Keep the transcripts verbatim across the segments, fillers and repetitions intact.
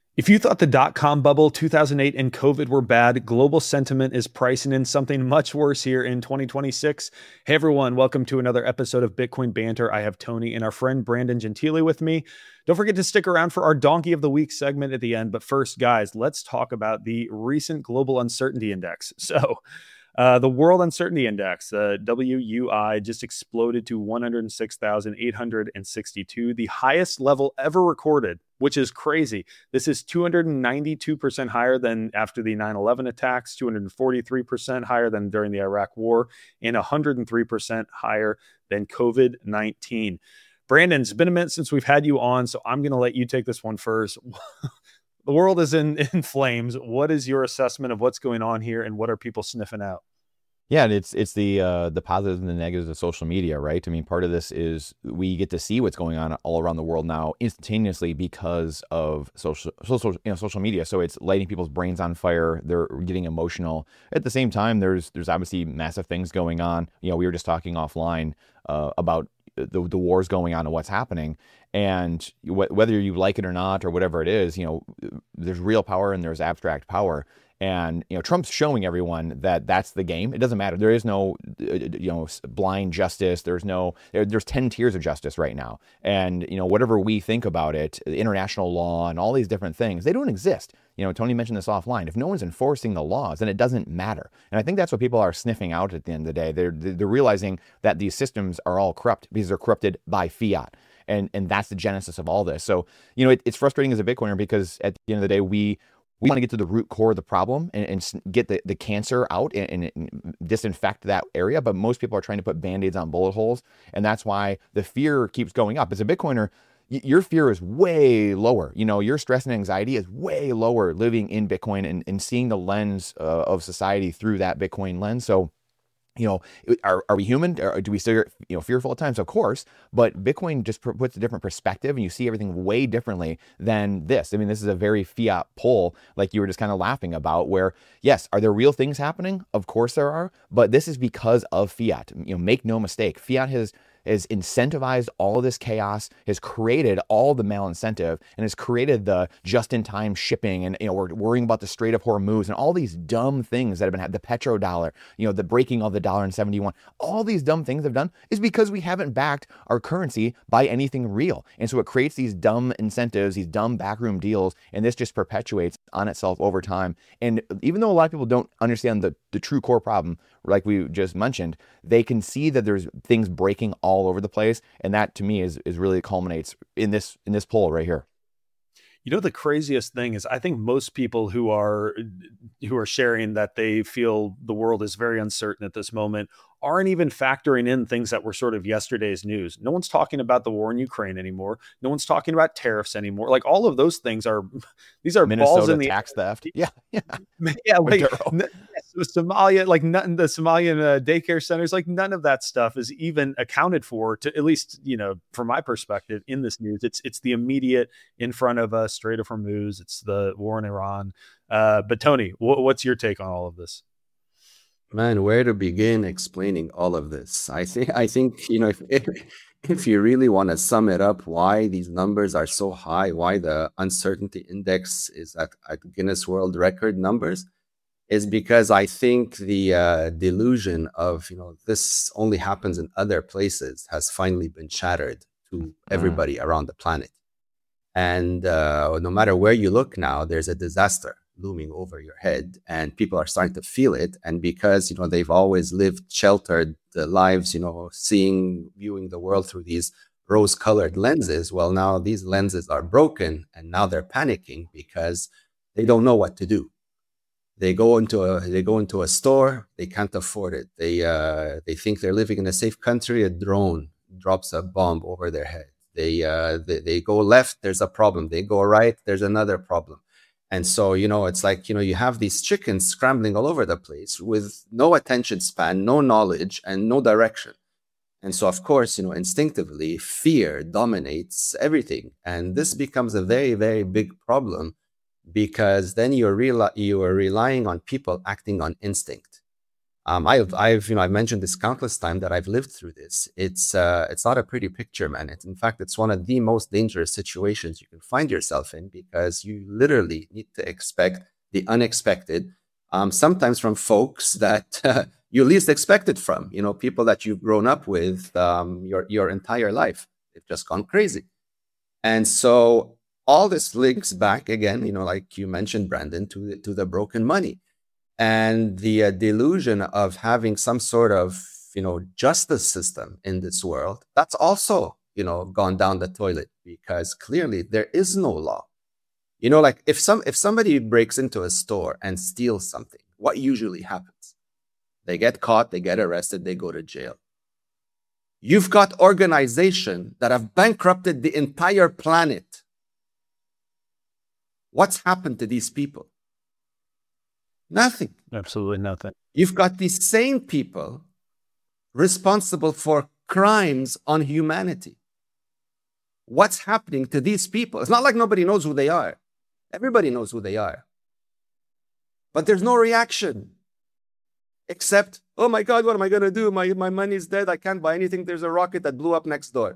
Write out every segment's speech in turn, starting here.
If you thought the dot-com bubble, two thousand eight, and COVID were bad, global sentiment is pricing in something much worse here in twenty twenty-six. Hey everyone, welcome to another episode of Bitcoin Banter. I have Tony and our friend Brandon Gentili with me. Don't forget to stick around for our Donkey of the Week segment at the end. But first, guys, let's talk about the recent Global Uncertainty Index. So, Uh, the World Uncertainty Index, uh, W U I, just exploded to one hundred six thousand eight hundred sixty-two, the highest level ever recorded, which is crazy. This is two hundred ninety-two percent higher than after the nine eleven attacks, two hundred forty-three percent higher than during the Iraq War, and one hundred three percent higher than COVID nineteen. Brandon, it's been a minute since we've had you on, so I'm going to let you take this one first. The world is in, in flames. What is your assessment of what's going on here, and what are people sniffing out? Yeah, and it's it's the uh, the positives and the negatives of social media, right? I mean, part of this is we get to see what's going on all around the world now instantaneously because of social social you know social media. So it's lighting people's brains on fire. They're getting emotional. At the same time, there's there's obviously massive things going on. You know, we were just talking offline uh, about the the wars going on and what's happening. And wh- whether you like it or not, or whatever it is, you know, there's real power and there's abstract power. And, you know, Trump's showing everyone that that's the game. It doesn't matter. There is no, you know, blind justice. There's no, there, there's ten tiers of justice right now. And, you know, whatever we think about it, international law and all these different things, they don't exist. You know, Tony mentioned this offline. If no one's enforcing the laws, then it doesn't matter. And I think that's what people are sniffing out at the end of the day. They're, they're realizing that these systems are all corrupt because they're corrupted by fiat. And and that's the genesis of all this. So, you know, it, it's frustrating as a Bitcoiner because at the end of the day, we we want to get to the root core of the problem and, and get the, the cancer out and, and disinfect that area. But most people are trying to put Band-Aids on bullet holes. And that's why the fear keeps going up. As a Bitcoiner, y- your fear is way lower. You know, your stress and anxiety is way lower living in Bitcoin and, and seeing the lens uh, of society through that Bitcoin lens. So, you know, are, are we human? Or do we still, you know, fearful at times? Of course, but Bitcoin just puts a different perspective and you see everything way differently than this. I mean, this is a very fiat pull, like you were just kind of laughing about, where, yes, are there real things happening? Of course there are, but this is because of fiat. You know, make no mistake, fiat has has incentivized all of this chaos, has created all the malincentive, and has created the just-in-time shipping, and you know we're worrying about the Strait of Hormuz and all these dumb things that have been had, the petrodollar, you know, the breaking of the dollar in seventy-one, all these dumb things have done is because we haven't backed our currency by anything real. And so it creates these dumb incentives, these dumb backroom deals, and this just perpetuates on itself over time. And even though a lot of people don't understand the, the true core problem, like we just mentioned, they can see that there's things breaking all over the place, and that to me is is really culminates in this in this poll right here. You know, the craziest thing is I think most people who are who are sharing that they feel the world is very uncertain at this moment aren't even factoring in things that were sort of yesterday's news. No one's talking about the war in Ukraine anymore. No one's talking about tariffs anymore. Like all of those things are these are Minnesota balls in the tax theft. Yeah, yeah, yeah, like Maduro. n- yes, with Somalia, like none the Somalian uh, daycare centers, like none of that stuff is even accounted for. To at least, you know, from my perspective in this news, it's it's the immediate in front of us, Strait of Hormuz. It's the war in Iran. Uh, but Tony, wh- what's your take on all of this? Man, where to begin explaining all of this? I think I think you know if if, if you really want to sum it up, why these numbers are so high, why the uncertainty index is at, at Guinness World Record numbers, is because I think the uh, delusion of you know this only happens in other places has finally been shattered to everybody around the planet. And uh, no matter where you look now, there's a disaster looming over your head, and people are starting to feel it. And because you know they've always lived sheltered uh, lives, you know, seeing, viewing the world through these rose-colored lenses, well, now these lenses are broken, and now they're panicking because they don't know what to do. They go into a they go into a store, they can't afford it. They uh, they think they're living in a safe country. A drone drops a bomb over their head. They, uh, they they go left, there's a problem. They go right, there's another problem. And so, you know, it's like, you know, you have these chickens scrambling all over the place with no attention span, no knowledge, and no direction. And so, of course, you know, instinctively, fear dominates everything. And this becomes a very, very big problem because then you're real, you are relying on people acting on instinct. Um, I've, I've, you know, I've mentioned this countless times that I've lived through this. It's, uh, it's not a pretty picture, man. It's, in fact, it's one of the most dangerous situations you can find yourself in, because you literally need to expect the unexpected, um, sometimes from folks that uh, you least expect it from. You know, people that you've grown up with um, your your entire life. They've just gone crazy, and so all this links back again. You know, like you mentioned, Brandon, to the, to the broken money. And the uh, delusion of having some sort of, you know, justice system in this world, that's also, you know, gone down the toilet, because clearly there is no law. You know, like if some if somebody breaks into a store and steals something, what usually happens? They get caught, they get arrested, they go to jail. You've got organizations that have bankrupted the entire planet. What's happened to these people? Nothing. Absolutely nothing. You've got these same people responsible for crimes on humanity. What's happening to these people? It's not like nobody knows who they are. Everybody knows who they are. But there's no reaction. Except, oh my God, what am I going to do? My, my money's dead. I can't buy anything. There's a rocket that blew up next door.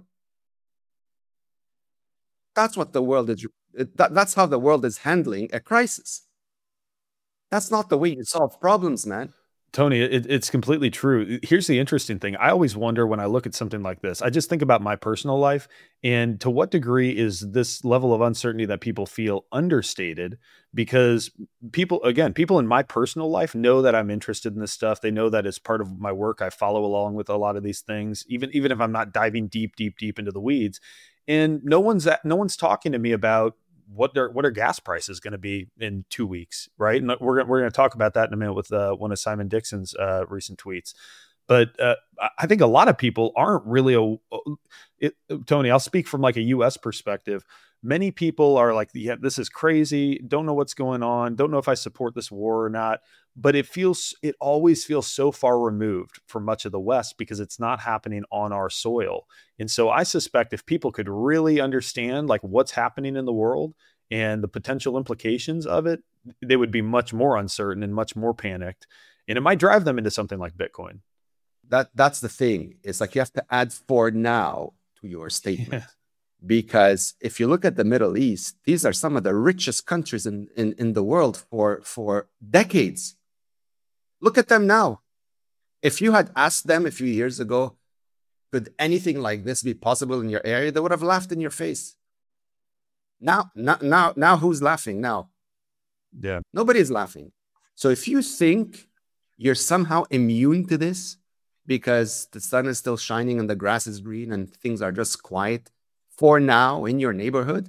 That's what the world is. That, that's how the world is handling a crisis. That's not the way you solve problems, man. Tony, it, it's completely true. Here's the interesting thing. I always wonder when I look at something like this, I just think about my personal life, and to what degree is this level of uncertainty that people feel understated? Because people, again, people in my personal life know that I'm interested in this stuff. They know that it's part of my work. I follow along with a lot of these things, even, even if I'm not diving deep, deep, deep into the weeds. And no one's, no one's talking to me about what their what are gas prices going to be in two weeks, right? And we're we're going to talk about that in a minute with uh, one of Simon Dixon's uh, recent tweets. But uh, I think a lot of people aren't really a, it, Tony. I'll speak from like a U S perspective. Many people are like, yeah, this is crazy. Don't know what's going on. Don't know if I support this war or not. But it feels, it always feels so far removed from much of the West because it's not happening on our soil. And so I suspect if people could really understand like what's happening in the world and the potential implications of it, they would be much more uncertain and much more panicked. And it might drive them into something like Bitcoin. That that's the thing. It's like you have to add "for now" to your statement. Yeah. Because if you look at the Middle East, these are some of the richest countries in, in, in the world for, for decades. Look at them now. If you had asked them a few years ago, could anything like this be possible in your area? They would have laughed in your face. Now, now, now, now who's laughing now? Yeah. Nobody's laughing. So if you think you're somehow immune to this because the sun is still shining and the grass is green and things are just quiet for now in your neighborhood,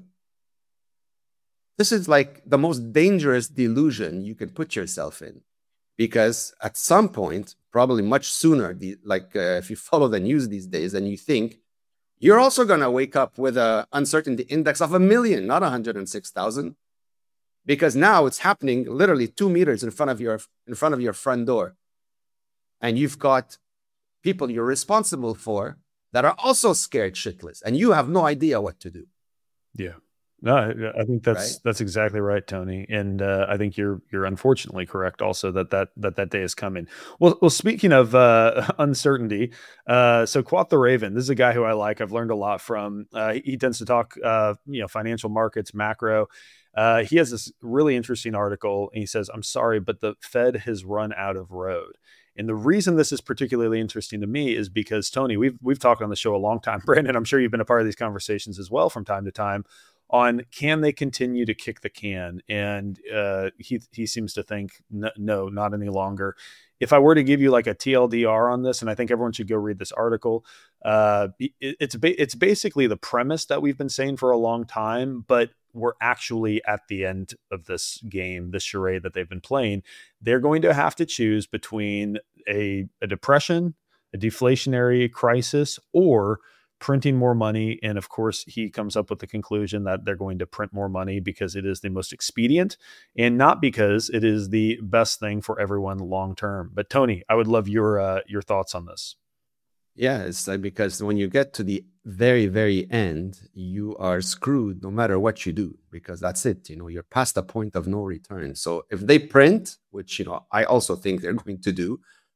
this is like the most dangerous delusion you can put yourself in. Because at some point, probably much sooner, the, like uh, if you follow the news these days and you think, you're also going to wake up with an uncertainty index of a million, not one hundred six thousand. Because now it's happening literally two meters in front of your in front of your front door. And you've got people you're responsible for that are also scared shitless, and you have no idea what to do. Yeah. No, I, I think that's right? that's exactly right, Tony. And uh, I think you're you're unfortunately correct also that that that, that day is coming. Well, well, speaking of uh, uncertainty, uh, so Quoth the Raven, this is a guy who I like. I've learned a lot from. Uh, he tends to talk, uh, you know, financial markets, macro. Uh, he has this really interesting article, and he says, "I'm sorry, but the Fed has run out of road." And the reason this is particularly interesting to me is because, Tony, we've we've talked on the show a long time. Brandon, I'm sure you've been a part of these conversations as well from time to time on can they continue to kick the can? And uh, he he seems to think, no, no, not any longer. If I were to give you like a T L D R on this, and I think everyone should go read this article, uh, it, it's, ba- it's basically the premise that we've been saying for a long time, but we're actually at the end of this game, this charade that they've been playing. They're going to have to choose between a, a depression, a deflationary crisis, or printing more money. And of course, he comes up with the conclusion that they're going to print more money because it is the most expedient and not because it is the best thing for everyone long term. But Tony, I would love your uh, your thoughts on this. Yeah, it's like because when you get to the very, very end, you are screwed no matter what you do, because that's it. You know, you're past the point of no return. So if they print, which, you know, I also think they're going to do,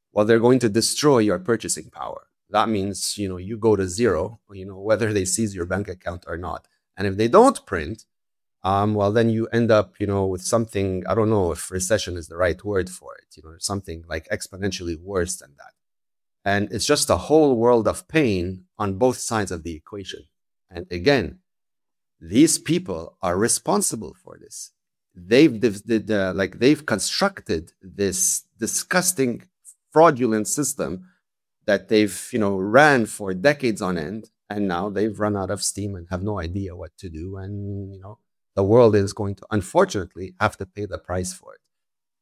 well, they're going to destroy your purchasing power. That means, you know, you go to zero, you know, whether they seize your bank account or not. And if they don't print, um, well, then you end up, you know, with something, I don't know if recession is the right word for it, you know, something like exponentially worse than that. And it's just a whole world of pain on both sides of the equation. And again, these people are responsible for this. They've did, uh, like they've constructed this disgusting, fraudulent system that they've, you know, ran for decades on end, and now they've run out of steam and have no idea what to do. And you know, the world is going to, unfortunately, have to pay the price for it.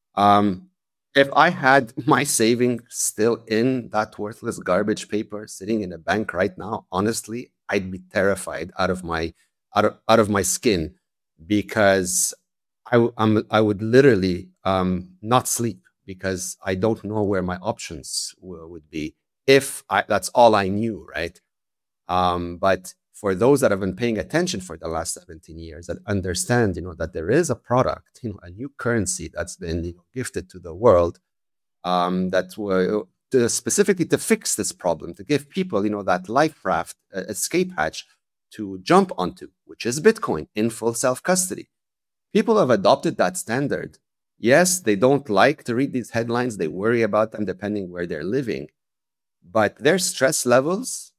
Um, if I had my savings still in that worthless garbage paper sitting in a bank right now, honestly, I'd be terrified out of my out of, out of my skin, because I I'm, I would literally um, not sleep, because I don't know where my options w- would be if I, that's all I knew, right? Um, but for those that have been paying attention for the last seventeen years, that understand, you know, that there is a product, you know, a new currency that's been, you know, gifted to the world, um, that were to specifically to fix this problem, to give people, you know, that life raft, uh, escape hatch to jump onto, which is Bitcoin in full self-custody. People have adopted that standard. Yes, they don't like to read these headlines. They worry about them depending where they're living. But their stress levels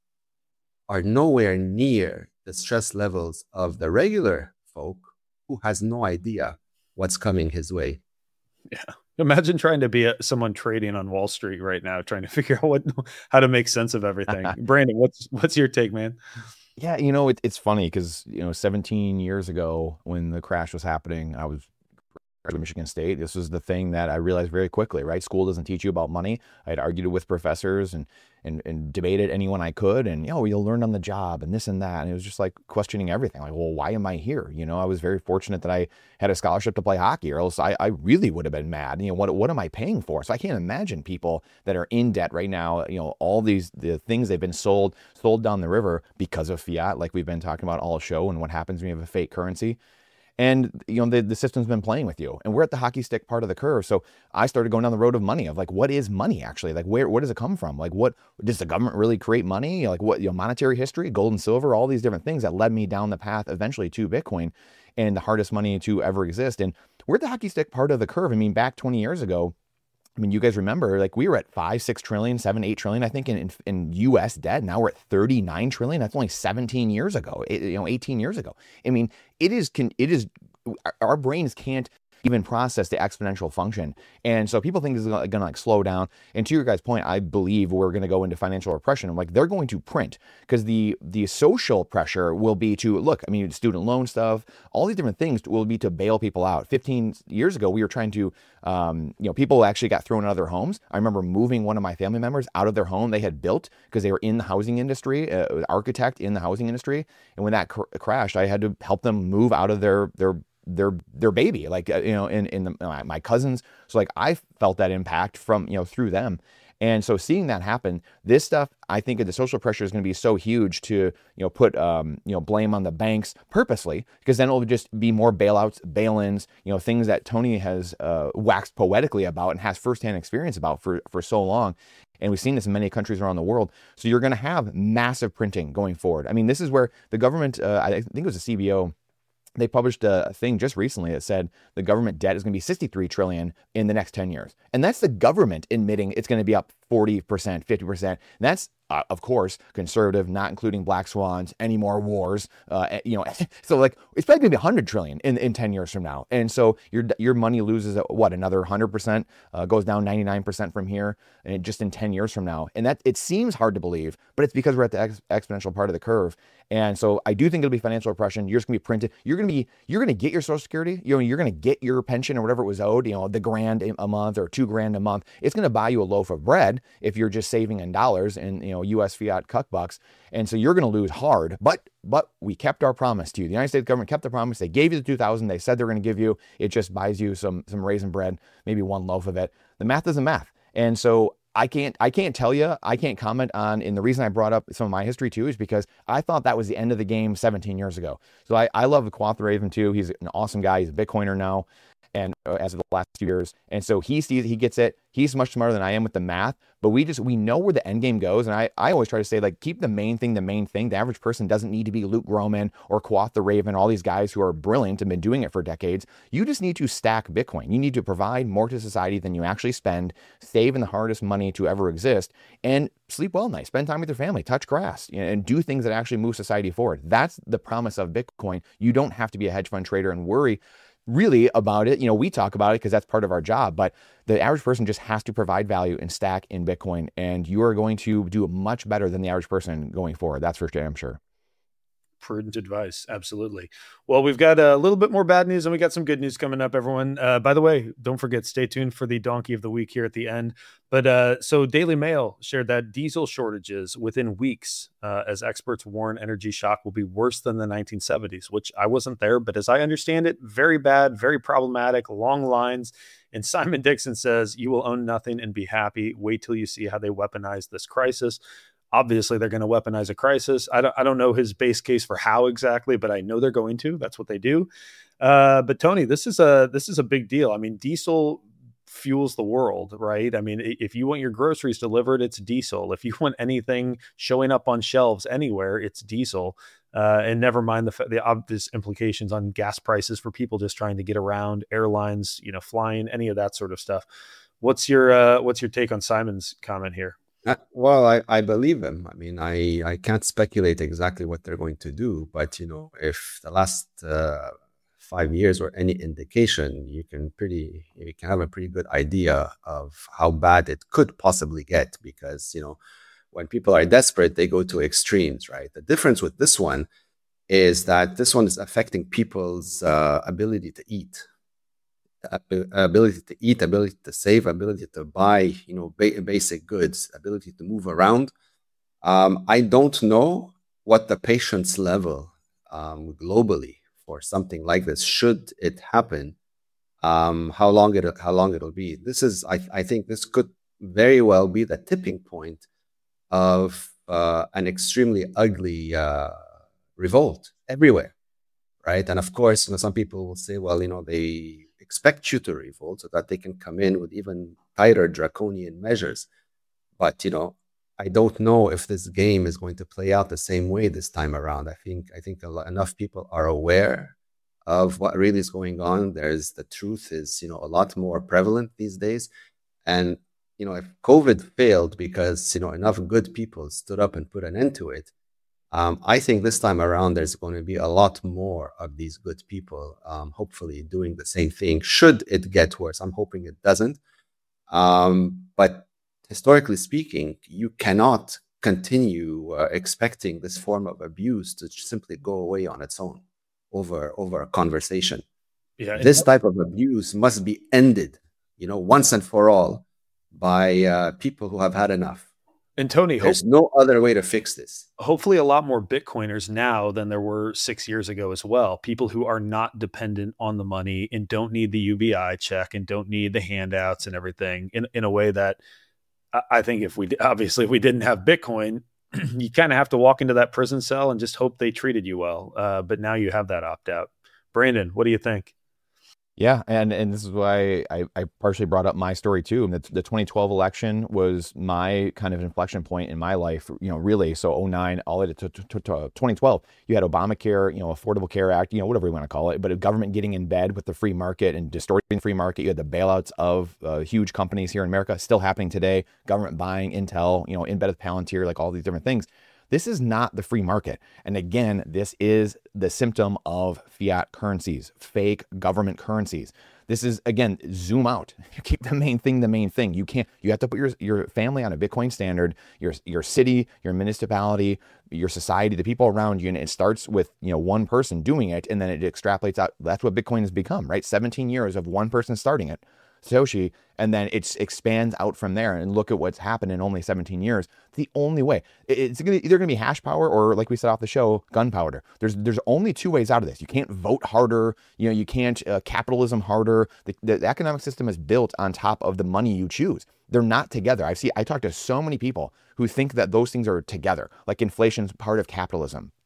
are nowhere near the stress levels of the regular folk who has no idea what's coming his way. Yeah. Imagine trying to be a, someone trading on Wall Street right now, trying to figure out what how to make sense of everything. Brandon, what's what's your take, man? Yeah, you know, it, it's funny because, you know, seventeen years ago when the crash was happening, I was at Michigan State. This was the thing that I realized very quickly, right? School doesn't teach you about money. I had argued with professors and and and debated anyone I could, and you know, you'll learn on the job and this and that. And it was just like questioning everything. Like, well, why am I here? You know, I was very fortunate that I had a scholarship to play hockey, or else I, I really would have been mad. You know, what what am I paying for? So I can't imagine people that are in debt right now. You know, all these the things they've been sold sold down the river because of fiat, like we've been talking about all show, and what happens when you have a fake currency. And, you know, the, the system's been playing with you, and we're at the hockey stick part of the curve. So I started going down the road of money, of like, what is money actually? Like, where, where does it come from? Like, what does the government really create money? Like what, you know, monetary history, gold and silver, all these different things that led me down the path eventually to Bitcoin and the hardest money to ever exist. And we're at the hockey stick part of the curve. I mean, back twenty years ago, I mean, you guys remember, like we were at five, six trillion, seven, eight trillion, I think, in, in, in U S debt. Now we're at thirty-nine trillion. That's only seventeen years ago, you know, eighteen years ago. I mean, it is, can, it is, our brains can't even process the exponential function. And so people think this is going to like slow down. And to your guys' point, I believe we're going to go into financial repression. Like they're going to print, because the the social pressure will be to look, I mean, student loan stuff, all these different things will be to bail people out. fifteen years ago, we were trying to, um, you know, people actually got thrown out of their homes. I remember moving one of my family members out of their home they had built because they were in the housing industry, uh, an architect in the housing industry. And when that cr- crashed, I had to help them move out of their, their, their their baby, like, uh, you know, in, in the, my, my cousins. So like I felt that impact from, you know, through them. And so seeing that happen, this stuff, I think the social pressure is going to be so huge to, you know, put, um, you know, blame on the banks purposely, because then it'll just be more bailouts, bail-ins, you know, things that Tony has uh, waxed poetically about and has firsthand experience about for, for so long. And we've seen this in many countries around the world. So you're going to have massive printing going forward. I mean, this is where the government, uh, I think it was a C B O, they published a thing just recently that said the government debt is going to be sixty-three trillion in the next ten years. And that's the government admitting it's going to be up forty percent, fifty percent. And that's, uh, of course, conservative, not including black swans, any more wars, uh, you know, so like it's probably going to be one hundred trillion in, in ten years from now. And so your your money loses at what, another one hundred percent, uh, goes down ninety-nine percent from here, and just in ten years from now. And that, it seems hard to believe, but it's because we're at the ex- exponential part of the curve. And so I do think it'll be financial oppression. You're just gonna be printed. You're gonna be, you're gonna get your Social Security. You know, you're gonna get your pension or whatever it was owed. You know, the grand a month or two grand a month. It's gonna buy you a loaf of bread if you're just saving in dollars and, you know, U S fiat cuck bucks. And so you're gonna lose hard. But but we kept our promise to you. The United States government kept the promise. They gave you the two thousand. They said they're gonna give you. It just buys you some some raisin bread, maybe one loaf of it. The math isn't math. And so I can't, I can't tell you, I can't comment on, and the reason I brought up some of my history too is because I thought that was the end of the game seventeen years ago. So I, I love Quoth Raven too. He's an awesome guy. He's a Bitcoiner now. and uh, as of the last few years. And so he sees, he gets it. He's much smarter than I am with the math, but we just, we know where the end game goes. And I, I always try to say, like, keep the main thing, the main thing. The average person doesn't need to be Luke Gromen or Quoth the Raven, all these guys who are brilliant and been doing it for decades. You just need to stack Bitcoin. You need to provide more to society than you actually spend, saving the hardest money to ever exist, and sleep well at night, spend time with your family, touch grass, you know, and do things that actually move society forward. That's the promise of Bitcoin. You don't have to be a hedge fund trader and worry really about it. You know, we talk about it because that's part of our job, but the average person just has to provide value and stack in Bitcoin, and you are going to do much better than the average person going forward. That's for damn sure. Prudent advice. Absolutely. Well, we've got a little bit more bad news and we got some good news coming up, everyone. Uh, by the way, don't forget, stay tuned for the donkey of the week here at the end. But uh, so Daily Mail shared that diesel shortages within weeks, uh, as experts warn energy shock will be worse than the nineteen seventies, which I wasn't there, but as I understand it, very bad, very problematic, long lines. And Simon Dixon says, you will own nothing and be happy. Wait till you see how they weaponize this crisis. Obviously, they're going to weaponize a crisis. I don't, I don't know his base case for how exactly, but I know they're going to. That's what they do. Uh, but Tony, this is a this is a big deal. I mean, diesel fuels the world, right? I mean, if you want your groceries delivered, it's diesel. If you want anything showing up on shelves anywhere, it's diesel. Uh, and never mind the the obvious implications on gas prices for people just trying to get around, airlines, you know, flying, any of that sort of stuff. What's your uh, what's your take on Simon's comment here? Uh, well, I, I believe him. I mean, I, I can't speculate exactly what they're going to do, but, you know, if the last uh, five years or any indication, you can pretty, you can have a pretty good idea of how bad it could possibly get, because, you know, when people are desperate, they go to extremes, right? The difference with this one is that this one is affecting people's uh, ability to eat. Ability to eat, ability to save, ability to buy, you know, ba- basic goods, ability to move around. Um, I don't know what the patience level um, globally for something like this, should it happen, um, how long it how long it'll be. This is, I, I think, this could very well be the tipping point of uh, an extremely ugly uh, revolt everywhere, right? And of course, you know, some people will say, well, you know, they expect you to revolt so that they can come in with even tighter draconian measures. But, you know, I don't know if this game is going to play out the same way this time around. I think I think a lot, enough people are aware of what really is going on. There's the truth is, you know, a lot more prevalent these days. And, you know, if COVID failed because, you know, enough good people stood up and put an end to it, Um, I think this time around, there's going to be a lot more of these good people, um, hopefully doing the same thing. Should it get worse, I'm hoping it doesn't. Um, but historically speaking, you cannot continue uh, expecting this form of abuse to simply go away on its own over, over a conversation. Yeah, this type of abuse must be ended, you know, once and for all by uh, people who have had enough. And Tony, there's hope, no other way to fix this. Hopefully a lot more Bitcoiners now than there were six years ago as well. People who are not dependent on the money and don't need the U B I check and don't need the handouts and everything in, in a way that I think if we, obviously if we didn't have Bitcoin, you kind of have to walk into that prison cell and just hope they treated you well. Uh, but now you have that opt out. Brandon, what do you think? Yeah, and, and this is why I, I partially brought up my story too. The, the twenty twelve election was my kind of inflection point in my life, you know, really. So oh nine, all the way to, to, to twenty twelve, you had Obamacare, you know, Affordable Care Act, you know, whatever you want to call it, but a government getting in bed with the free market and distorting the free market. You had the bailouts of uh, huge companies here in America, still happening today, government buying Intel, you know, in bed with Palantir, like all these different things. This is not the free market. And again, this is the symptom of fiat currencies, fake government currencies. This is, again, zoom out. You keep the main thing the main thing. You can't, you have to put your, your family on a Bitcoin standard, your, your city, your municipality, your society, the people around you. And it starts with, you know, one person doing it, and then it extrapolates out. That's what Bitcoin has become, right? seventeen years of one person starting it, Satoshi, and then it expands out from there. And look at what's happened in only seventeen years. The only way, it's either going to be hash power or, like we said off the show, gunpowder. There's there's only two ways out of this. You can't vote harder. You know, you can't uh, capitalism harder. The, the economic system is built on top of the money you choose. They're not together. I see. I talk to so many people who think that those things are together, like inflation's part of capitalism.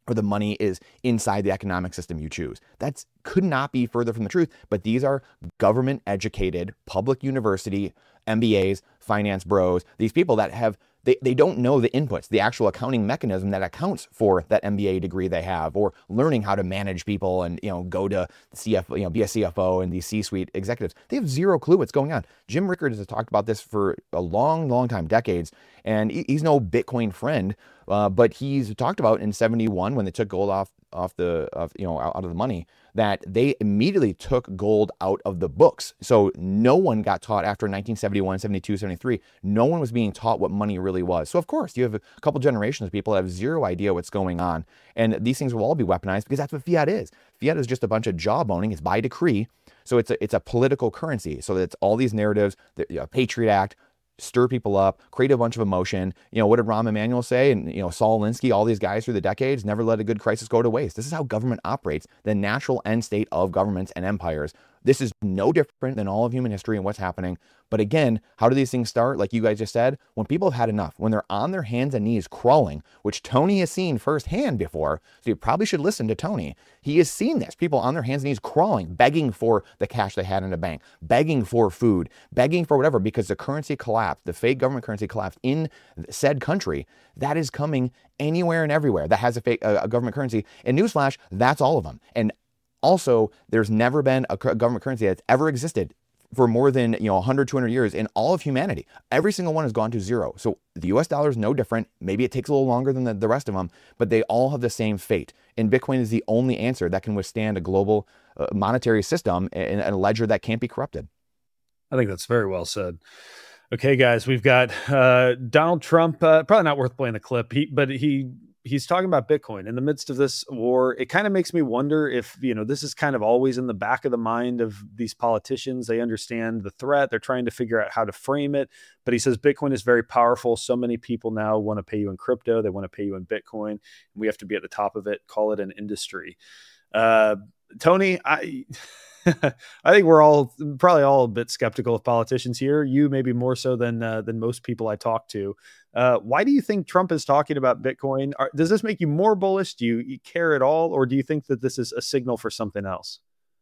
or the money is inside the economic system you choose. That could not be further from the truth, but these are government-educated, public university, M B As, finance bros, these people that have, they, they don't know the inputs, the actual accounting mechanism that accounts for that M B A degree they have, or learning how to manage people and, you know, go to C F, you know, be a C F O and these C-suite executives. They have zero clue what's going on. Jim Rickards has talked about this for a long, long time, decades, and he's no Bitcoin friend, uh, but he's talked about in seventy-one when they took gold off off the, of, you know, out of the money, that they immediately took gold out of the books. So no one got taught after nineteen seventy-one, seventy-two, seventy-three. No one was being taught what money really was. So of course you have a couple generations of people that have zero idea what's going on. And these things will all be weaponized because that's what fiat is. Fiat is just a bunch of jawboning. It's by decree. So it's a, it's a political currency. So it's all these narratives, the you know, Patriot Act, stir people up, create a bunch of emotion. You know, what did Rahm Emanuel say? And, you know, Saul Alinsky, all these guys through the decades, never let a good crisis go to waste. This is how government operates, the natural end state of governments and empires. This is no different than all of human history and what's happening. But again, how do these things start? Like you guys just said, when people have had enough, when they're on their hands and knees crawling, which Tony has seen firsthand before. So you probably should listen to Tony. He has seen this, people on their hands and knees crawling, begging for the cash they had in the bank, begging for food, begging for whatever, because the currency collapsed, the fake government currency collapsed in said country. That is coming anywhere and everywhere that has a fake uh, a government currency. And newsflash, that's all of them. And also, there's never been a government currency that's ever existed for more than, you know, one hundred, two hundred years in all of humanity. Every single one has gone to zero. So the U S dollar is no different. Maybe it takes a little longer than the, the rest of them, but they all have the same fate. And Bitcoin is the only answer that can withstand a global uh, monetary system and, and a ledger that can't be corrupted. I think that's very well said. Okay, guys, we've got uh, Donald Trump. Uh, probably not worth playing the clip, he, but he he's talking about Bitcoin in the midst of this war. It kind of makes me wonder if, you know, this is kind of always in the back of the mind of these politicians. They understand the threat. They're trying to figure out how to frame it. But he says Bitcoin is very powerful. So many people now want to pay you in crypto. They want to pay you in Bitcoin. And we have to be at the top of it. Call it an industry. Uh, Tony, I... I think we're all probably all a bit skeptical of politicians here. You maybe more so than uh, than most people I talk to. Uh, why do you think Trump is talking about Bitcoin? Are, does this make you more bullish? Do you, you care at all? Or do you think that this is a signal for something else?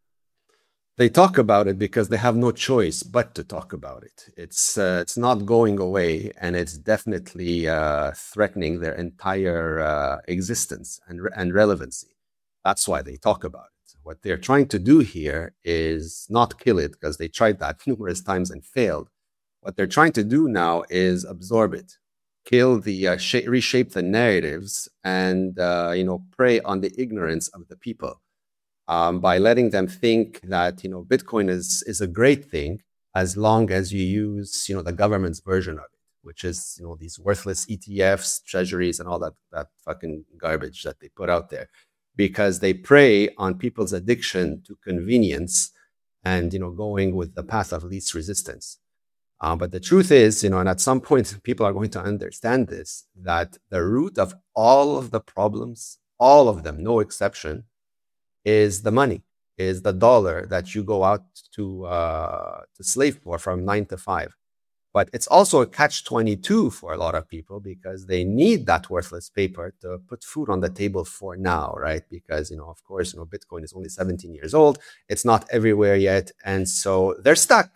They talk about it because they have no choice but to talk about it. It's uh, it's not going away, and it's definitely uh, threatening their entire uh, existence and, re- and relevancy. That's why they talk about it. What they're trying to do here is not kill it, because they tried that numerous times and failed. What they're trying to do now is absorb it, kill the, uh, sh- reshape the narratives, and uh, you know, prey on the ignorance of the people um, by letting them think that, you know, Bitcoin is is a great thing as long as you use, you know, the government's version of it, which is, you know, these worthless E T Fs, treasuries, and all that that fucking garbage that they put out there. Because they prey on people's addiction to convenience and, you know, going with the path of least resistance. Um, but the truth is, you know, and at some point people are going to understand this, that the root of all of the problems, all of them, no exception, is the money, is the dollar that you go out to uh, to slave for from nine to five. But it's also a catch twenty-two for a lot of people, because they need that worthless paper to put food on the table for now, right? Because, you know, of course, you know, Bitcoin is only seventeen years old. It's not everywhere yet. And so they're stuck.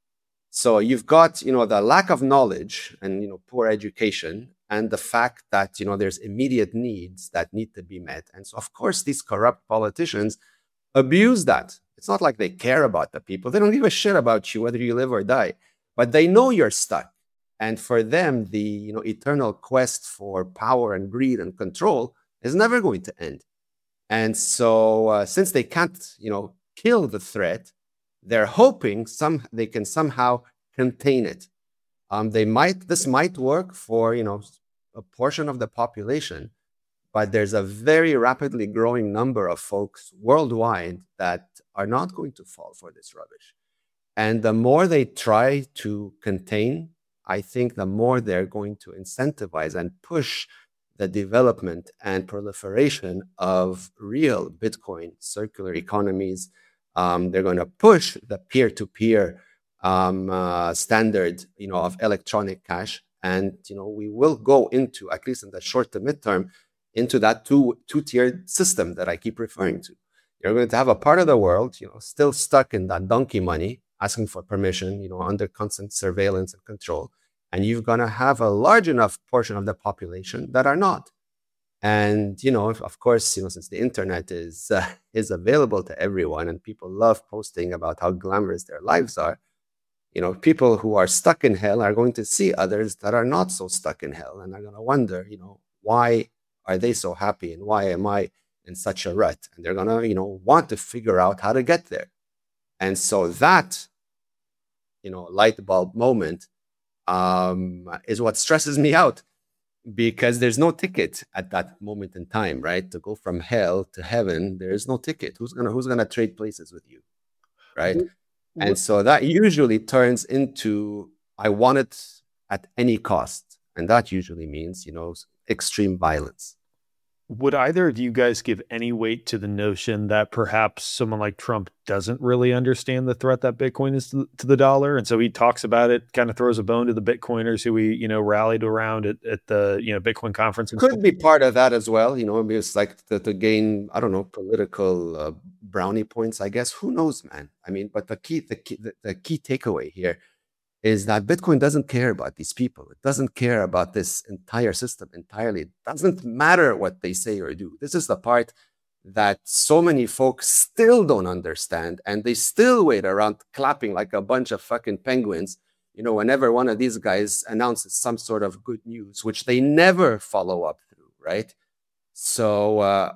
So you've got, you know, the lack of knowledge and, you know, poor education, and the fact that, you know, there's immediate needs that need to be met. And so, of course, these corrupt politicians abuse that. It's not like they care about the people. They don't give a shit about you, whether you live or die. But they know you're stuck. And for them, the, you know, eternal quest for power and greed and control is never going to end. And so uh, since they can't, you know, kill the threat, they're hoping some they can somehow contain it. Um, they might this might work for, you know, a portion of the population, but there's a very rapidly growing number of folks worldwide that are not going to fall for this rubbish. And the more they try to contain, I think the more they're going to incentivize and push the development and proliferation of real Bitcoin circular economies. Um, they're going to push the peer-to-peer um, uh, standard, you know, of electronic cash. And, you know, we will go into, at least in the short to midterm, into that two two-tiered system that I keep referring to. You're going to have a part of the world, you know, still stuck in that donkey money, asking for permission, you know, under constant surveillance and control. And you're going to have a large enough portion of the population that are not. And, you know, of course, you know, since the internet is uh, is available to everyone and people love posting about how glamorous their lives are, you know, people who are stuck in hell are going to see others that are not so stuck in hell. And are going to wonder, you know, why are they so happy and why am I in such a rut? And they're going to, you know, want to figure out how to get there. And so that, you know, light bulb moment um, is what stresses me out, because there's no ticket at that moment in time, right? To go from hell to heaven, there is no ticket. Who's gonna who's gonna trade places with you, right? What? And so that usually turns into I want it at any cost, and that usually means, you know, extreme violence. Would either of you guys give any weight to the notion that perhaps someone like Trump doesn't really understand the threat that Bitcoin is to, to the dollar? And so he talks about it, kind of throws a bone to the Bitcoiners who we, you know, rallied around at, at the, you know, Bitcoin conference. Could be part of that as well. You know, it's like to, to gain, I don't know, political uh, brownie points, I guess. Who knows, man? I mean, but the key, the key, the, the key takeaway here is that Bitcoin doesn't care about these people. It doesn't care about this entire system entirely. It doesn't matter what they say or do. This is the part that so many folks still don't understand, and they still wait around clapping like a bunch of fucking penguins, you know, whenever one of these guys announces some sort of good news, which they never follow up through, right? So, uh,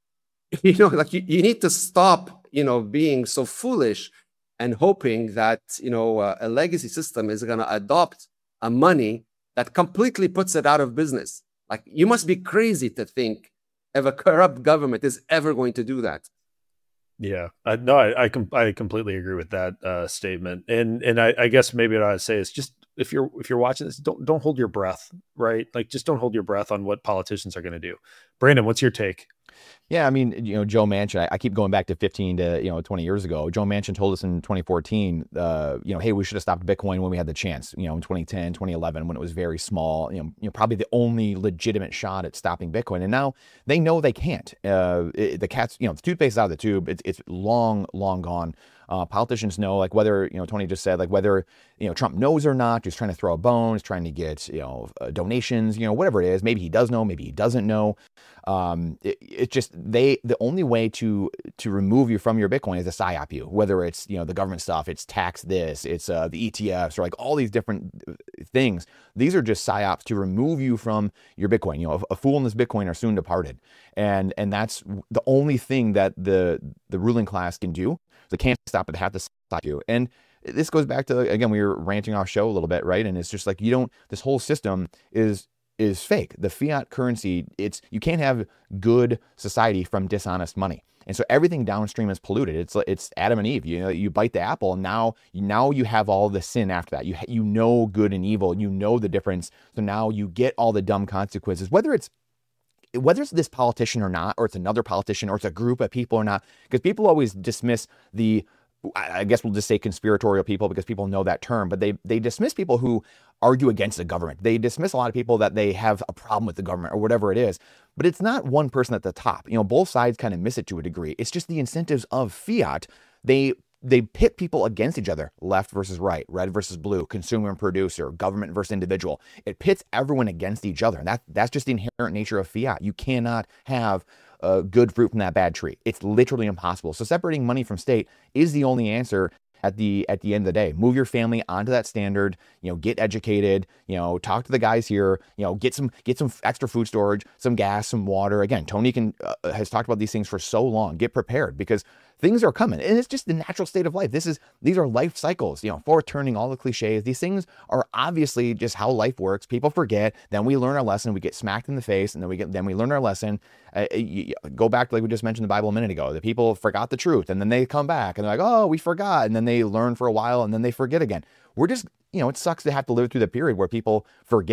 you know, like you, you need to stop, you know, being so foolish and hoping that, you know, uh, a legacy system is going to adopt a money that completely puts it out of business. Like, you must be crazy to think if a corrupt government is ever going to do that. Yeah, I, no, I I, com- I completely agree with that uh, statement, and and I, I guess maybe what I'd say is just if you're if you're watching this, don't don't hold your breath, right? Like, just don't hold your breath on what politicians are going to do. Brandon, what's your take? Yeah, I mean, you know, Joe Manchin, I, I keep going back to fifteen to, you know, twenty years ago. Joe Manchin told us in twenty fourteen, uh, you know, hey, we should have stopped Bitcoin when we had the chance, you know, in twenty ten, twenty eleven, when it was very small, you know, you know probably the only legitimate shot at stopping Bitcoin. And now they know they can't. Uh, it, the cat's, you know, the toothpaste is out of the tube. It's, it's long, long gone. Uh, politicians know, like whether, you know, Tony just said, like whether, you know, Trump knows or not, just trying to throw a bone, he's trying to get, you know, uh, donations, you know, whatever it is. Maybe he does know, maybe he doesn't know. Um, it, it's just they, the only way to, to remove you from your Bitcoin is to psyop you, whether it's, you know, the government stuff, it's tax this, it's uh, the E T Fs, or like all these different things. These are just psyops to remove you from your Bitcoin. You know, a, a fool and this Bitcoin are soon departed. And, and that's the only thing that the, the ruling class can do. They can't stop it. They have to stop you. And this goes back to, again, we were ranting off show a little bit, right? And it's just like, you don't, this whole system is, is fake. The fiat currency, it's, you can't have good society from dishonest money. And so everything downstream is polluted. It's, it's Adam and Eve. You know, you bite the apple, and now, now you have all the sin after that. You, you know, good and evil, you know the difference. So now you get all the dumb consequences, whether it's, whether it's this politician or not, or it's another politician, or it's a group of people or not, because people always dismiss the, I guess we'll just say conspiratorial people, because people know that term, but they, they dismiss people who argue against the government. They dismiss a lot of people that they have a problem with the government or whatever it is, but it's not one person at the top. You know, both sides kind of miss it to a degree. It's just the incentives of fiat. They They pit people against each other, left versus right, red versus blue, consumer and producer, government versus individual. It pits everyone against each other. And that, that's just the inherent nature of fiat. You cannot have uh, good fruit from that bad tree. It's literally impossible. So separating money from state is the only answer at the at the end of the day. Move your family onto that standard, you know, get educated, you know, talk to the guys here, you know, get some get some extra food storage, some gas, some water. Again, Tony can uh, has talked about these things for so long. Get prepared, because things are coming, and it's just the natural state of life. This is these are life cycles, you know, forward turning, all the cliches. These things are obviously just how life works. People forget, then we learn our lesson, we get smacked in the face, and then we get then we learn our lesson. Uh, you, go back to, like we just mentioned the Bible a minute ago. The people forgot the truth, and then they come back and they're like, oh, we forgot, and then they learn for a while, and then they forget again. We're just, you know, it sucks to have to live through the period where people forget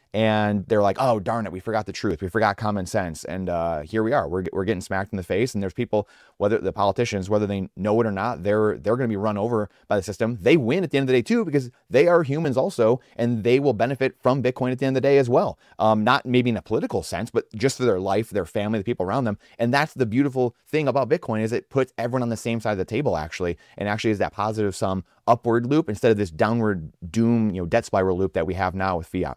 And they're like, oh, darn it, we forgot the truth. We forgot common sense. And uh, here we are. We're, we're getting smacked in the face. And there's people, whether the politicians, whether they know it or not, they're they're going to be run over by the system. They win at the end of the day, too, because they are humans also, and they will benefit from Bitcoin at the end of the day as well. Um, not maybe in a political sense, but just for their life, their family, the people around them. And that's the beautiful thing about Bitcoin is it puts everyone on the same side of the table, actually, and actually is that positive sum upward loop instead of this downward doom, you know, debt spiral loop that we have now with fiat.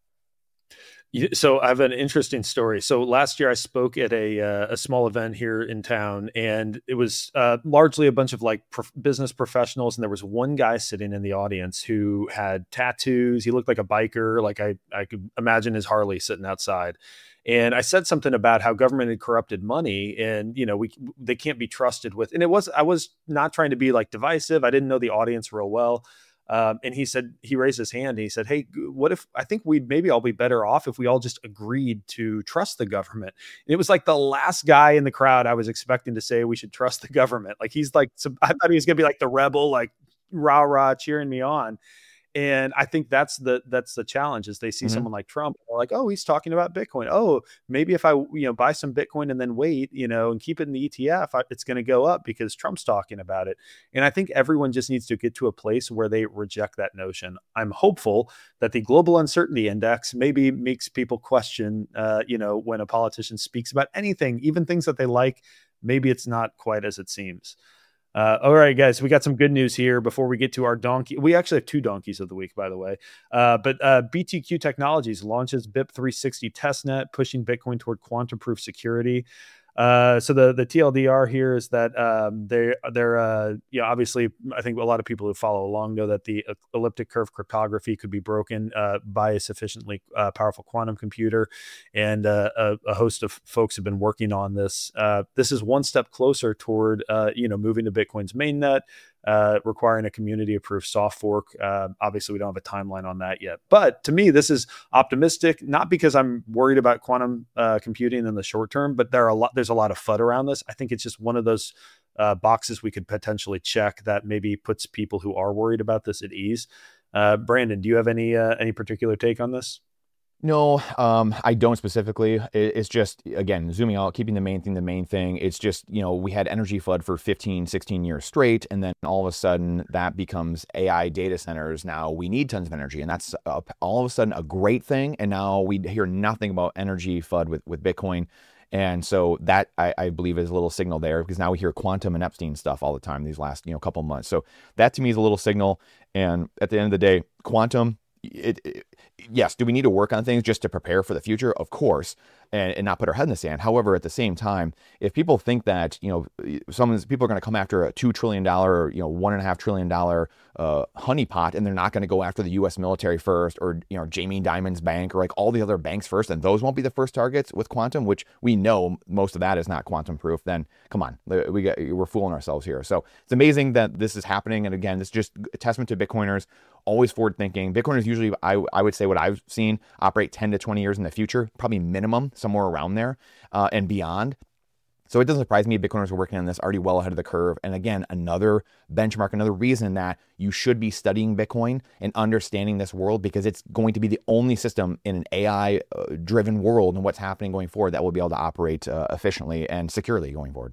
So I have an interesting story. So last year I spoke at a uh, a small event here in town, and it was uh, largely a bunch of like pro- business professionals. And there was one guy sitting in the audience who had tattoos. He looked like a biker. Like I, I could imagine his Harley sitting outside. And I said something about how government had corrupted money, and you know we they can't be trusted with. And it was I was not trying to be like divisive. I didn't know the audience real well. Um, and he said, he raised his hand and he said, hey, what if, I think we'd maybe all be better off if we all just agreed to trust the government. And it was like the last guy in the crowd I was expecting to say we should trust the government. Like he's like, some, I thought he was going to be like the rebel, like rah, rah, cheering me on. And I think that's the that's the challenge is they see mm-hmm. someone like Trump, they're like, oh, he's talking about Bitcoin. Oh, maybe if I you know buy some Bitcoin and then wait, you know, and keep it in the E T F, I, it's going to go up because Trump's talking about it. And I think everyone just needs to get to a place where they reject that notion. I'm hopeful that the Global Uncertainty Index maybe makes people question, uh, you know, when a politician speaks about anything, even things that they like, maybe it's not quite as it seems. Uh, all right, guys, we got some good news here before we get to our donkey. We actually have two donkeys of the week, by the way. Uh, but uh, B T Q Technologies launches B I P three sixty testnet, pushing Bitcoin toward quantum-proof security. Uh, so the the T L D R here is that um, they they're uh, you know, obviously I think a lot of people who follow along know that the elliptic curve cryptography could be broken uh, by a sufficiently uh, powerful quantum computer, and uh, a, a host of folks have been working on this. Uh, this is one step closer toward uh, you know moving to Bitcoin's mainnet. Uh, requiring a community-approved soft fork. Uh, obviously, we don't have a timeline on that yet. But to me, this is optimistic, not because I'm worried about quantum uh, computing in the short term, but there are a lot. There's a lot of F U D around this. I think it's just one of those uh, boxes we could potentially check that maybe puts people who are worried about this at ease. Uh, Brandon, do you have any uh, any particular take on this? No, um, I don't specifically. It, it's just, again, zooming out, keeping the main thing the main thing. It's just, you know, we had energy flood for fifteen, sixteen years straight, and then all of a sudden that becomes A I data centers. Now we need tons of energy, and that's uh, all of a sudden a great thing. And now we hear nothing about energy flood with, with Bitcoin. And so that I, I believe is a little signal there, because now we hear quantum and Epstein stuff all the time these last, you know, couple months. So that to me is a little signal. And at the end of the day, quantum, It, it, yes, do we need to work on things just to prepare for the future? Of course, and, and not put our head in the sand. However, at the same time, if people think that, you know, some people are going to come after a two trillion dollars, you know, one and a half trillion dollar uh, honeypot, and they're not going to go after the U S military first, or, you know, Jamie Dimon's bank, or like all the other banks first, and those won't be the first targets with quantum, which we know most of that is not quantum proof, then come on, we get, we're fooling ourselves here. So it's amazing that this is happening. And again, it's just a testament to Bitcoiners, always forward thinking. Bitcoiners usually, I, I would say what I've seen, operate ten to twenty years in the future, probably minimum, somewhere around there uh, and beyond. So it doesn't surprise me Bitcoiners are working on this already well ahead of the curve. And again, another benchmark, another reason that you should be studying Bitcoin and understanding this world, because it's going to be the only system in an A I-driven world and what's happening going forward that will be able to operate uh, efficiently and securely going forward.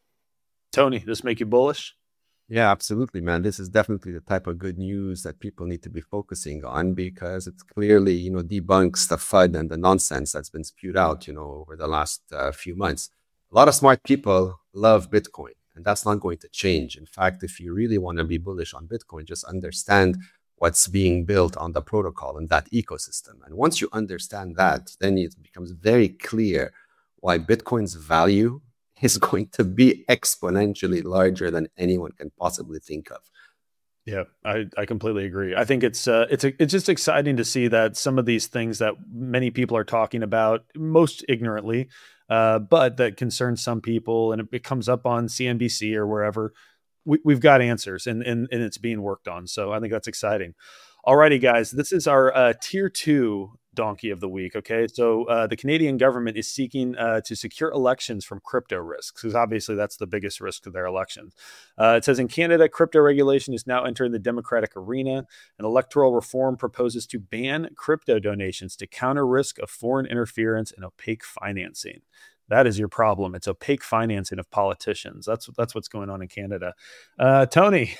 Tony, does this make you bullish? Yeah, absolutely, man. This is definitely the type of good news that people need to be focusing on, because it's clearly, you know, debunks the F U D and the nonsense that's been spewed out, you know, over the last uh, few months. A lot of smart people love Bitcoin, and that's not going to change. In fact, if you really want to be bullish on Bitcoin, just understand what's being built on the protocol and that ecosystem. And once you understand that, then it becomes very clear why Bitcoin's value is going to be exponentially larger than anyone can possibly think of. Yeah, I, I completely agree. I think it's uh, it's a, it's just exciting to see that some of these things that many people are talking about, most ignorantly, uh, but that concern some people, and it, it comes up on C N B C or wherever, we, we've got answers, and, and and it's being worked on. So I think that's exciting. Alrighty, guys, this is our uh, tier two donkey of the week. Okay. So uh, the Canadian government is seeking uh, to secure elections from crypto risks, because obviously that's the biggest risk to their elections. Uh, it says in Canada, crypto regulation is now entering the democratic arena. An electoral reform proposes to ban crypto donations to counter risk of foreign interference and opaque financing. That is your problem. It's opaque financing of politicians. That's that's what's going on in Canada. Uh, Tony,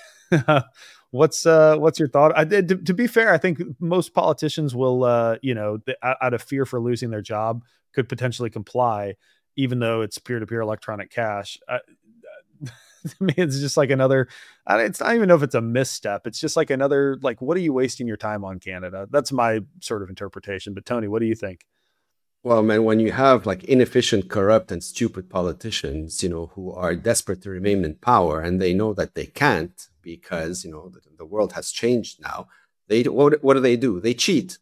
what's uh, what's your thought? I, to, to be fair, I think most politicians will, uh, you know, out of fear for losing their job, could potentially comply, even though it's peer-to-peer electronic cash. I, to me, it's just like another. I, it's not even know if it's a misstep. It's just like another. Like, what are you wasting your time on, Canada? That's my sort of interpretation. But Tony, what do you think? Well, man, when you have like inefficient, corrupt, and stupid politicians, you know, who are desperate to remain in power, and they know that they can't because, you know, the, the world has changed now. They what, what do they do? They cheat,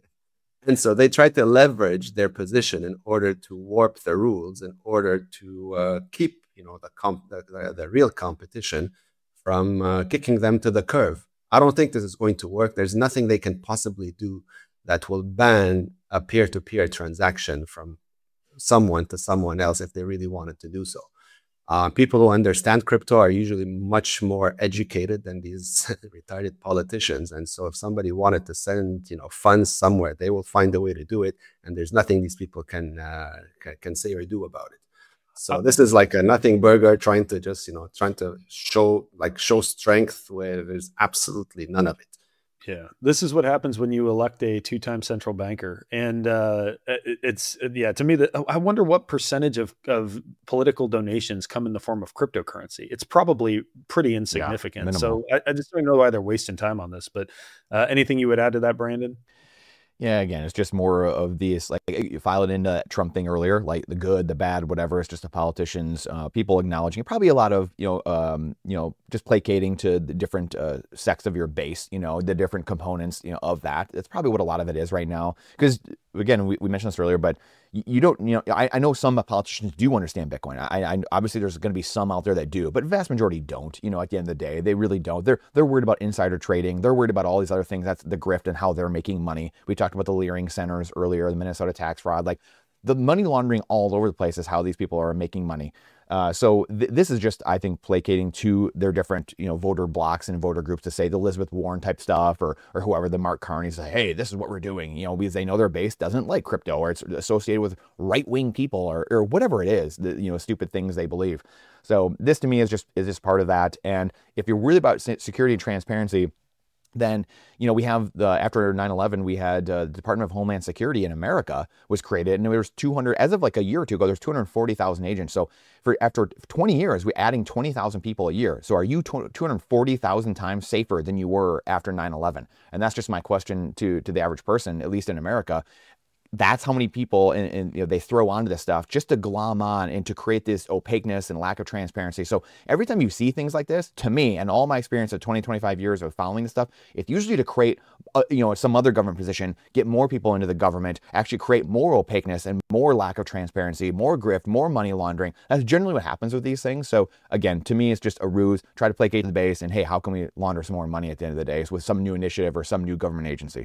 and so they try to leverage their position in order to warp the rules, in order to uh, keep, you know, the, comp- the, the the real competition from uh, kicking them to the curve. I don't think this is going to work. There's nothing they can possibly do that will ban a peer-to-peer transaction from someone to someone else if they really wanted to do so. Uh, people who understand crypto are usually much more educated than these retarded politicians. And so if somebody wanted to send, you know, funds somewhere, they will find a way to do it. And there's nothing these people can uh, can say or do about it. So this is like a nothing burger trying to just, you know, trying to show like show strength where there's absolutely none of it. Yeah, this is what happens when you elect a two-time central banker, and uh, it, it's yeah. To me, that I wonder what percentage of of political donations come in the form of cryptocurrency. It's probably pretty insignificant. Yeah, so I, I just don't know why they're wasting time on this. But uh, anything you would add to that, Brandon? Yeah, again, it's just more of these, like you file it into that Trump thing earlier, like the good, the bad, whatever. It's just the politicians, uh, people acknowledging it. Probably a lot of, you know, um, you know, just placating to the different uh, sects of your base, you know, the different components, you know, of that. That's probably what a lot of it is right now. Because again, we, we mentioned this earlier, but you don't, you know, I, I know some politicians do understand Bitcoin. I, I obviously there's going to be some out there that do, but vast majority don't. You know, at the end of the day, they really don't. They're they're worried about insider trading. They're worried about all these other things. That's the grift and how they're making money. We talked about the Leering centers earlier, the Minnesota tax fraud, like the money laundering all over the place is how these people are making money. Uh, so th- this is just, I think, placating to their different, you know, voter blocks and voter groups to say the Elizabeth Warren type stuff, or or whoever, the Mark Carney, say, hey, this is what we're doing, you know, because they know their base doesn't like crypto, or it's associated with right wing people, or or whatever it is, the, you know, stupid things they believe. So this to me is just is just part of that. And if you're really about security and transparency, then, you know, we have the, after nine eleven, we had uh, the Department of Homeland Security in America was created, and there was two hundred, as of like a year or two ago, there's two hundred forty thousand agents. So for after twenty years, we're adding twenty thousand people a year. So are you two hundred forty thousand times safer than you were after nine eleven? And that's just my question to, to the average person, at least in America. That's how many people and, and you know, they throw onto this stuff just to glom on and to create this opaqueness and lack of transparency. So every time you see things like this, to me, and all my experience of twenty, twenty-five years of following this stuff, it's usually to create, uh, you know, some other government position, get more people into the government, actually create more opaqueness and more lack of transparency, more grift, more money laundering. That's generally what happens with these things. So again, to me, it's just a ruse, try to placate the base, and hey, how can we launder some more money at the end of the day with some new initiative or some new government agency?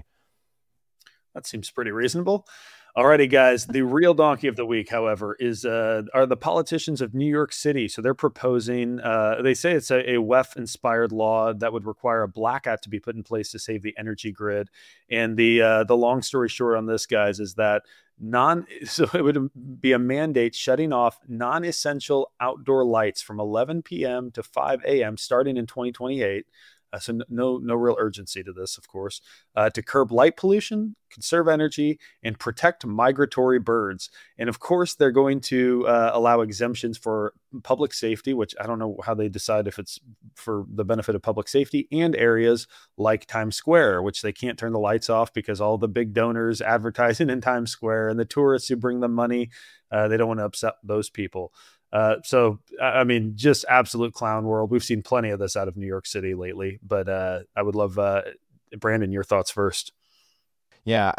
That seems pretty reasonable. Alrighty, guys. The real donkey of the week, however, is uh, are the politicians of New York City. So they're proposing, uh, they say it's a, a W E F-inspired law that would require a blackout to be put in place to save the energy grid. And the uh, the long story short on this, guys, is that non so it would be a mandate shutting off non-essential outdoor lights from eleven p.m. to five a.m. starting in twenty twenty-eight. Uh, so no, no real urgency to this, of course, uh, to curb light pollution, conserve energy, and protect migratory birds. And of course, they're going to uh, allow exemptions for public safety, which I don't know how they decide if it's for the benefit of public safety, and areas like Times Square, which they can't turn the lights off because all the big donors advertising in Times Square and the tourists who bring them money, uh, they don't want to upset those people. Uh, so, I mean, just absolute clown world. We've seen plenty of this out of New York City lately, but uh, I would love, uh, Brandon, your thoughts first. Yeah,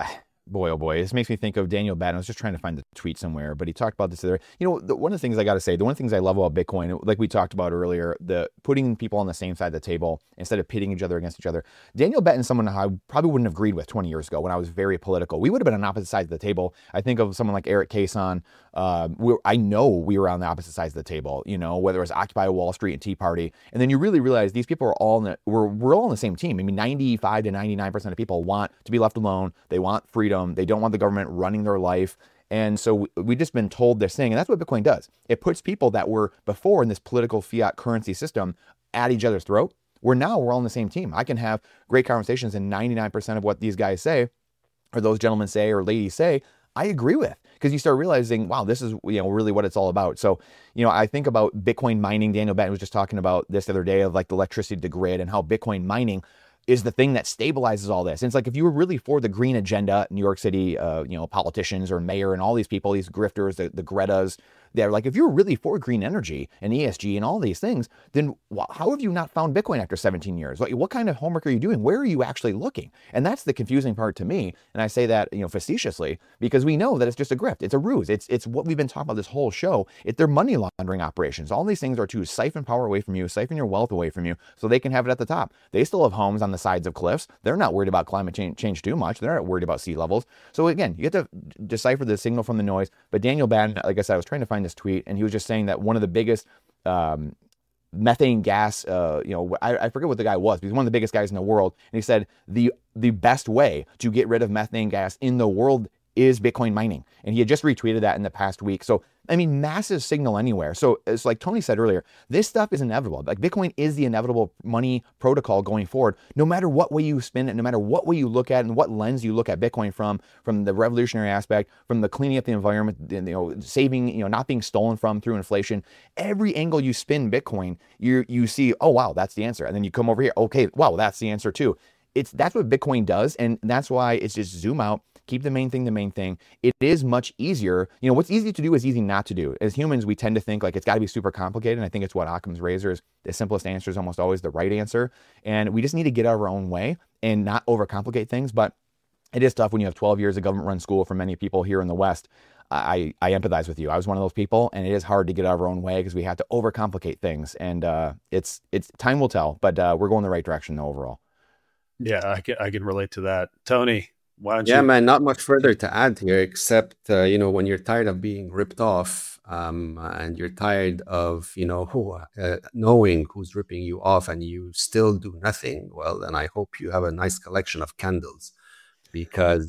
boy, oh boy, this makes me think of Daniel Batten. I was just trying to find the tweet somewhere, but he talked about this other. You know, the, one of the things I got to say, the one of the things I love about Bitcoin, like we talked about earlier, the putting people on the same side of the table instead of pitting each other against each other. Daniel Batten is someone I probably wouldn't have agreed with twenty years ago when I was very political. We would have been on opposite sides of the table. I think of someone like Eric Kayson. Uh, we I know we were on the opposite sides of the table, you know, whether it was Occupy Wall Street and Tea Party. And then you really realize these people are all in the, we're, we're all on the same team. I mean, ninety-five to ninety-nine percent of people want to be left alone. They want freedom. They don't want the government running their life. And so we, we've just been told this thing, and that's what Bitcoin does. It puts people that were before in this political fiat currency system at each other's throat, where now we're all on the same team. I can have great conversations, and ninety-nine percent of what these guys say, or those gentlemen say, or ladies say, I agree with, because you start realizing, wow, this is, you know, really what it's all about. So, you know, I think about Bitcoin mining. Daniel Batten was just talking about this the other day of like the electricity to the grid and how Bitcoin mining is the thing that stabilizes all this. And it's like, if you were really for the green agenda, New York City, uh, you know, politicians or mayor and all these people, these grifters, the, the Gretas, they're like, if you're really for green energy and E S G and all these things, then how have you not found Bitcoin after seventeen years? Like, what kind of homework are you doing? Where are you actually looking? And that's the confusing part to me. And I say that, you know, facetiously, because we know that it's just a grift. It's a ruse. It's it's what we've been talking about this whole show. It, they're money laundering operations. All these things are to siphon power away from you, siphon your wealth away from you, so they can have it at the top. They still have homes on the sides of cliffs. They're not worried about climate change, change too much. They're not worried about sea levels. So again, you have to decipher the signal from the noise. But Daniel Batten, like I said, I was trying to find this tweet, and he was just saying that one of the biggest um, methane gas, uh, you know, I, I forget what the guy was, but he's one of the biggest guys in the world. And he said the the best way to get rid of methane gas in the world is Bitcoin mining. And he had just retweeted that in the past week. So, I mean, massive signal anywhere. So it's like Tony said earlier, this stuff is inevitable. Like Bitcoin is the inevitable money protocol going forward, no matter what way you spin it, no matter what way you look at it and what lens you look at Bitcoin from, from the revolutionary aspect, from the cleaning up the environment, you know, saving, you know, not being stolen from through inflation. Every angle you spin Bitcoin, you you see, oh, wow, that's the answer. And then you come over here, okay, wow, that's the answer too. It's that's what Bitcoin does. And that's why it's just zoom out. Keep the main thing the main thing. It is much easier. You know, what's easy to do is easy not to do. As humans, we tend to think like it's got to be super complicated. And I think it's what Occam's razor is. The simplest answer is almost always the right answer. And we just need to get out of our own way and not overcomplicate things. But it is tough when you have twelve years of government-run school for many people here in the West. I, I empathize with you. I was one of those people, and it is hard to get out of our own way because we have to overcomplicate things. And uh, it's it's time will tell. But uh, we're going the right direction though, overall. Yeah, I can, I can relate to that. Tony, why don't Yeah, you? man, not much further to add here, except, uh, you know, when you're tired of being ripped off um, and you're tired of, you know, who, uh, knowing who's ripping you off and you still do nothing, well, then I hope you have a nice collection of candles because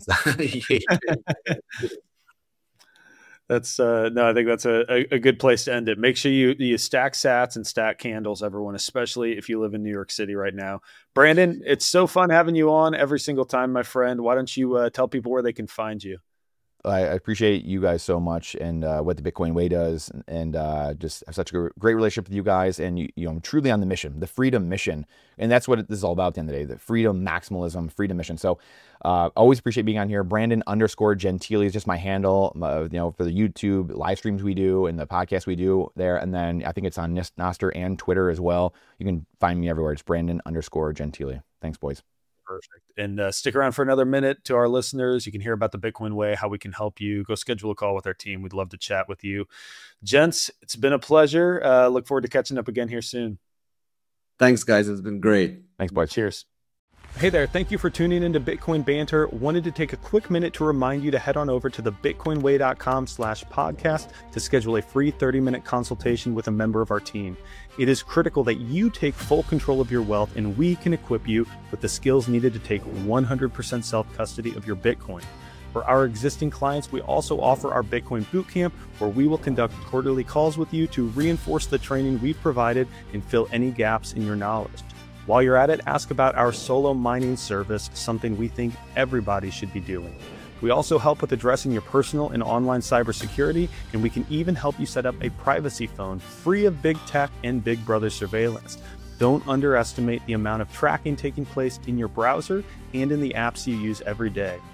That's uh no, I think that's a, a, a good place to end it. Make sure you you stack sats and stack candles, everyone, especially if you live in New York City right now. Brandon, it's so fun having you on every single time, my friend. Why don't you uh, tell people where they can find you? I appreciate you guys so much and uh, what the Bitcoin Way does, and uh, just have such a great relationship with you guys. And you, you know, I'm truly on the mission, the freedom mission, and that's what this is all about at the end of the day: the freedom, maximalism, freedom mission. So, uh, always appreciate being on here. Brandon underscore Gentile is just my handle. Uh, you know, for the YouTube live streams we do and the podcast we do there, and then I think it's on Nostr and Twitter as well. You can find me everywhere. It's Brandon underscore Gentile. Thanks, boys. Perfect. And uh, stick around for another minute to our listeners. You can hear about the Bitcoin Way, how we can help you. Go schedule a call with our team. We'd love to chat with you. Gents, it's been a pleasure. Uh, look forward to catching up again here soon. Thanks, guys. It's been great. Thanks, boys. Cheers. Hey there, thank you for tuning into Bitcoin Banter. Wanted to take a quick minute to remind you to head on over to the bitcoinway.com slash podcast to schedule a free thirty minute consultation with a member of our team. It is critical that you take full control of your wealth, and we can equip you with the skills needed to take one hundred percent self-custody of your Bitcoin. For our existing clients, we also offer our Bitcoin Bootcamp, where we will conduct quarterly calls with you to reinforce the training we've provided and fill any gaps in your knowledge. While you're at it, ask about our solo mining service, something we think everybody should be doing. We also help with addressing your personal and online cybersecurity, and we can even help you set up a privacy phone free of big tech and Big Brother surveillance. Don't underestimate the amount of tracking taking place in your browser and in the apps you use every day.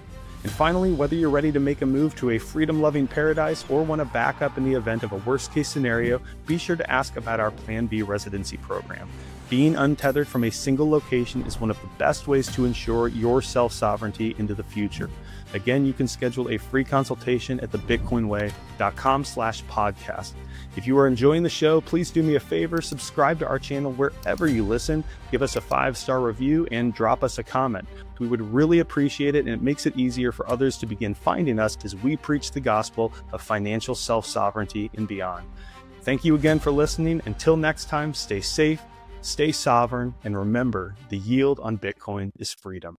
And finally, whether you're ready to make a move to a freedom-loving paradise or want to back up in the event of a worst-case scenario, be sure to ask about our Plan B residency program. Being untethered from a single location is one of the best ways to ensure your self-sovereignty into the future. Again, you can schedule a free consultation at the bitcoin way dot com slash podcast. If you are enjoying the show, please do me a favor, subscribe to our channel wherever you listen, give us a five-star review, and drop us a comment. We would really appreciate it, and it makes it easier for others to begin finding us as we preach the gospel of financial self-sovereignty and beyond. Thank you again for listening. Until next time, stay safe, stay sovereign, and remember, the yield on Bitcoin is freedom.